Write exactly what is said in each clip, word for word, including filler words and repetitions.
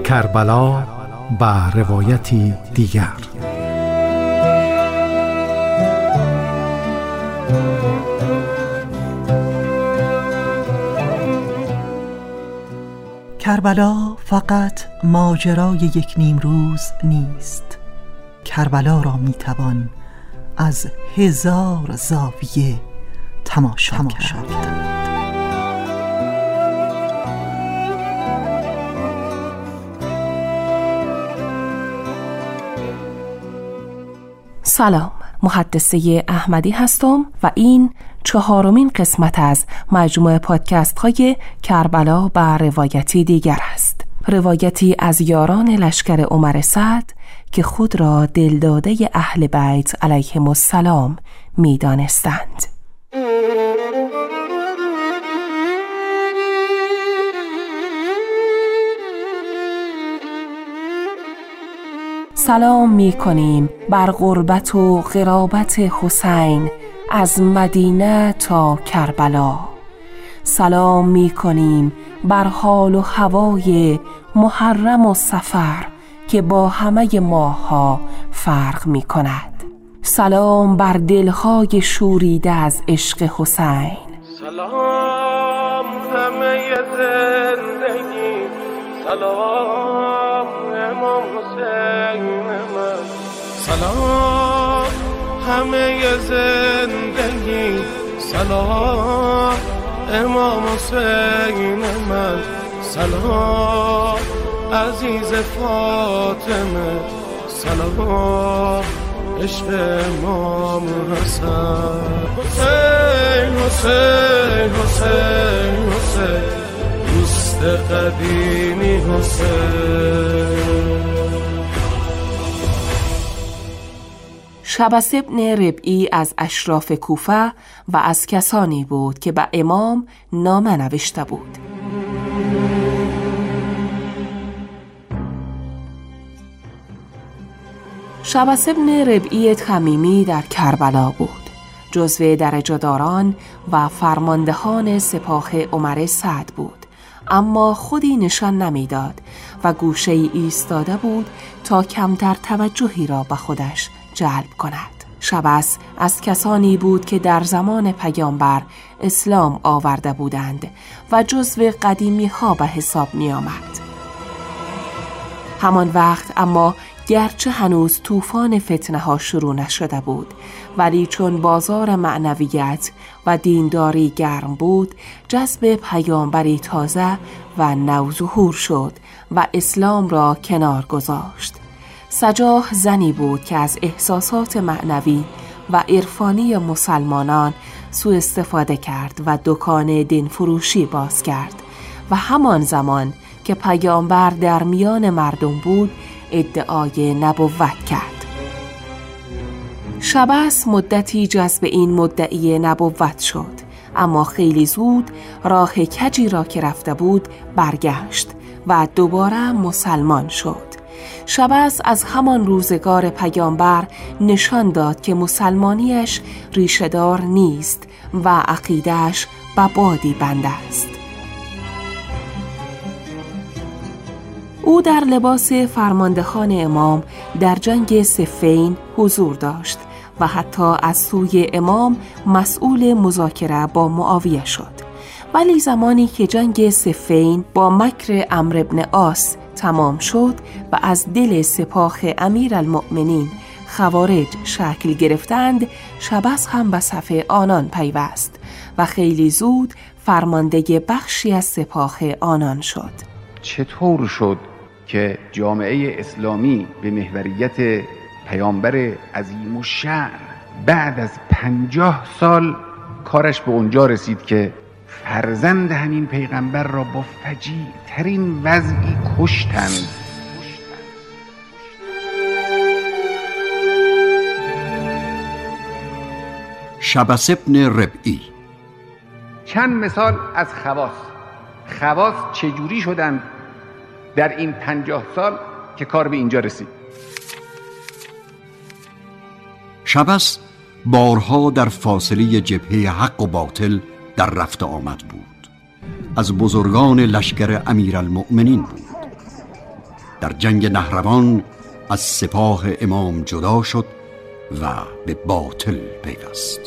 کربلا و روایتی دیگر. کربلا فقط ماجرای یک نیمروز نیست. کربلا را میتوان از هزار زاویه تماشا, تماشا کرد. سلام، محدثه احمدی هستم و این چهارمین قسمت از مجموعه پادکست های کربلا و روایتی دیگر است. روایتی از یاران لشکر عمر سعد که خود را دلداده اهل بیت علیهم السلام می دانستند. سلام می کنیم بر غربت و غرابت حسین از مدینه تا کربلا. سلام می کنیم بر حال و هوای محرم و صفر که با همه ماها فرق می کند. سلام بر دلهای شوریده از عشق حسین. سلام همه زندگی، سلام امام حسین من. سلام همه زندگی، سلام امام حسین من. سلام عزیز فاطمه، سلام عشق امام حسن. حسین حسین حسین حسین دوست قدیمی حسین. شبس ابن ربعی از اشراف کوفه و از کسانی بود که به امام نامه نوشته بود. شبس ابن ربعی تمیمی در کربلا بود، جزو درجه‌داران و فرماندهان سپاه عمر سعد بود، اما خودی نشان نمیداد و گوشه ای ایستاده بود تا کمتر توجهی را به خودش جلب کند. شبس از کسانی بود که در زمان پیامبر اسلام آورده بودند و جزو قدیمی ها به حساب می آمد. همان وقت اما گرچه هنوز طوفان فتنه ها شروع نشده بود، ولی چون بازار معنویت و دینداری گرم بود، جذب پیامبری تازه و نوظهور شد و اسلام را کنار گذاشت. سجاح زنی بود که از احساسات معنوی و عرفانی مسلمانان سوء استفاده کرد و دکان دین فروشی باز کرد و همان زمان که پیامبر در میان مردم بود ادعای نبوت کرد. شبس مدتی جذب این مدعی نبوت شد، اما خیلی زود راه کجی را که رفته بود برگشت و دوباره مسلمان شد. شبس از همان روزگار پیامبر نشان داد که مسلمانیش ریشه‌دار نیست و عقیده‌اش به بادی بنده است. او در لباس فرماندهان امام در جنگ صفین حضور داشت و حتی از سوی امام مسئول مذاکره با معاویه شد. ولی زمانی که جنگ صفین با مکر عمرو بن عاص تمام شد و از دل سپاه امیرالمؤمنین خوارج شکل گرفتند، شبس هم به صف آنان پیوست و خیلی زود فرمانده بخشی از سپاه آنان شد. چطور شد که جامعه اسلامی به محوریت پیامبر عظیم الشأن بعد از پنجاه سال کارش به اونجا رسید که فرزند همین پیغمبر را با فجیع ترین وضعی کشتند؟ شبس ابن ربعی. چند مثال از خواص خواص چجوری شدند در این پنجاه سال که کار به اینجا رسید. شبس بارها در فاصله جبهه حق و باطل در رفت آمد بود. از بزرگان لشکر امیرالمؤمنین بود. در جنگ نهروان از سپاه امام جدا شد و به باطل پیوست.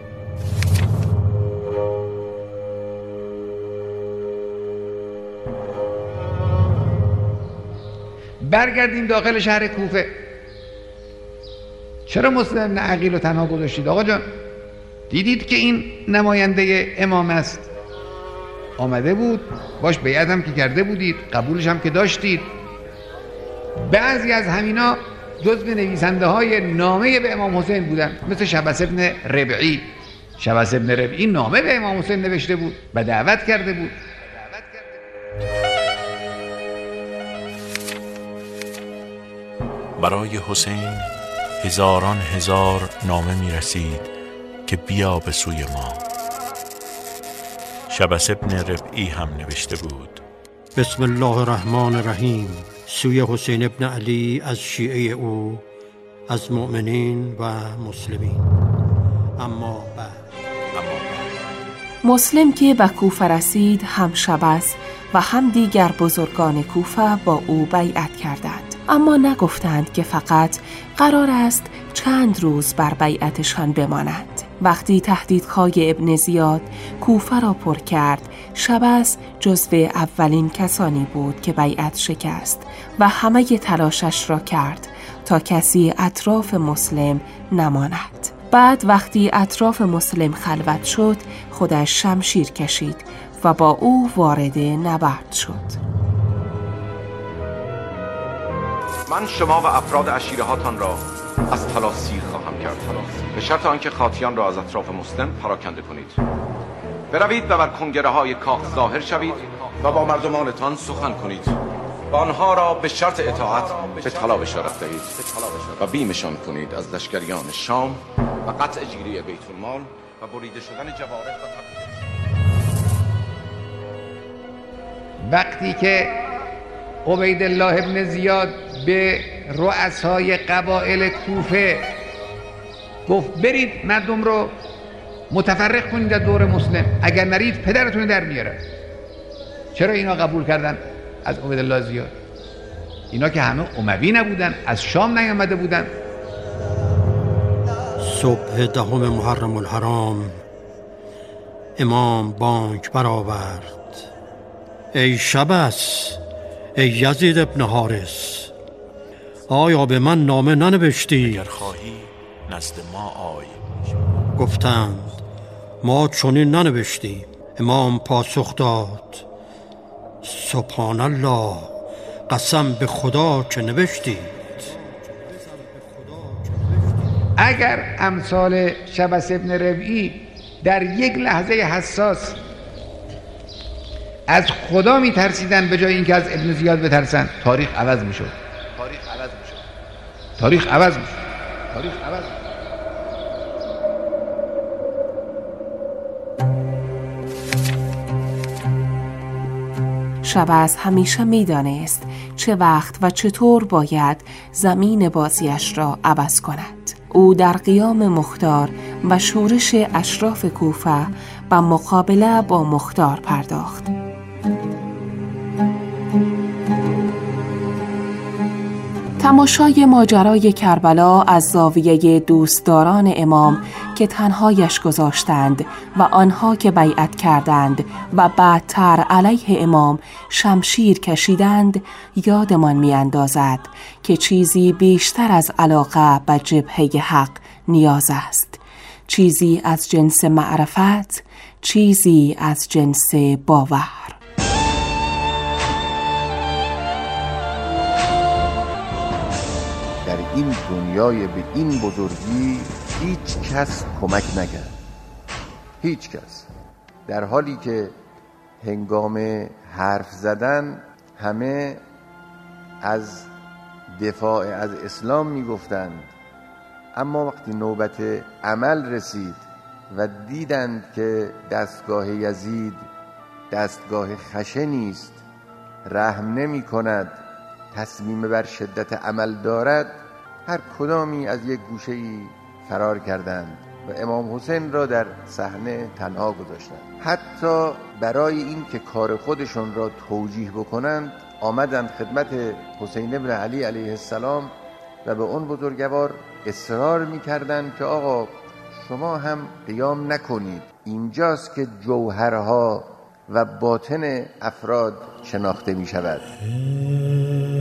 برگردیم داخل شهر کوفه. چرا مسلم بن عقیل رو تنها گذاشتید آقا جان؟ دیدید که این نماینده امام است، آمده بود، باش بیعت هم که کرده بودید، قبولش هم که داشتید. بعضی از همینا جزو نویسنده های نامه به امام حسین بودن، مثل شبس ابن ربعی. شبس ابن ربعی نامه به امام حسین نوشته بود و دعوت کرده بود. برای حسین هزاران هزار نامه می رسید که بیا به سوی ما. شبس ابن ربعی هم نوشته بود: بسم الله الرحمن الرحیم، سوی حسین ابن علی از شیعه او، از مؤمنین و مسلمین. اما بعد مسلم که به کوفه رسید، هم شبس و هم دیگر بزرگان کوفه با او بیعت کردند، اما نگفتند که فقط قرار است چند روز بر بیعتشان بمانند. وقتی تهدیدهای ابن زیاد کوفه را پر کرد، شبس جزو اولین کسانی بود که بیعت شکست و همه تلاشش را کرد تا کسی اطراف مسلم نماند. بعد وقتی اطراف مسلم خلوت شد، خودش شمشیر کشید و با او وارد نبرد شد. من شما و افراد عشیره هاتان را از طلا سیر خواهم کرد، به شرط آنکه خاطیان را از اطراف مسلم پراکنده کنید. بروید و بر کنگره های کاخ ظاهر شوید و با مردمانتان سخن کنید و آنها را به شرط اطاعت به طلا بشارت دهید و بیمشان کنید از لشکریان شام و قطع جیری بیت المال و بریده شدن جوارح و تبعید. وقتی که عبیدالله ابن زیاد به رؤسای قبایل کوفه گفت برید مردم رو متفرق کنید در دور مسلم، اگر نرید پدرتون در میاره. چرا اینا قبول کردن از عبیدالله زیاد؟ اینا که همه اموی نبودن، از شام نیامده بودن. صبح دهم محرم الحرام امام بانگ برآورد: ای شبس، ای یزید ابن حارس، آیا به من نامه ننوشتی؟ اگر خواهی نزد ما آی. گفتند ما چنین ننوشتیم. امام پاسخ داد: سبحان الله، قسم به خدا که نوشتید. اگر امثال شبس ابن ربعی در یک لحظه حساس از خدا می ترسیدن به جای اینکه از ابن زیاد بترسن، تاریخ عوض می شد. تاریخ عوض می شد. تاریخ عوض می شد. تاریخ عوض می شد. شبس همیشه می دانست چه وقت و چطور باید زمین بازیش را عوض کند. او در قیام مختار و شورش اشراف کوفه و مقابله با مختار پرداخت. تماشای ماجرای کربلا از زاویه دوستداران امام که تنهایش گذاشتند و آنها که بیعت کردند و بعدتر علیه امام شمشیر کشیدند یادمان می‌اندازد که چیزی بیشتر از علاقه به جبهه حق نیاز است، چیزی از جنس معرفت، چیزی از جنس باور. در این دنیای به این بزرگی هیچ کس کمک نکرد، هیچ کس. در حالی که هنگام حرف زدن همه از دفاع از اسلام میگفتند، اما وقتی نوبت عمل رسید و دیدند که دستگاه یزید دستگاه خشنی است، رحم نمی کند، تصمیم بر شدت عمل دارد، هر کدامی از یک گوشه‌ای فرار کردند و امام حسین را در صحنه تنها گذاشتند. حتی برای این که کار خودشون را توجیه بکنند آمدند خدمت حسین ابن علی علیه السلام و به اون بزرگوار اصرار می‌کردند که آقا شما هم قیام نکنید، اینجاست که جوهرها و باطن افراد شناخته می‌شود.